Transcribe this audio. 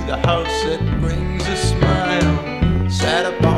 the house that brings a smile. Sat upon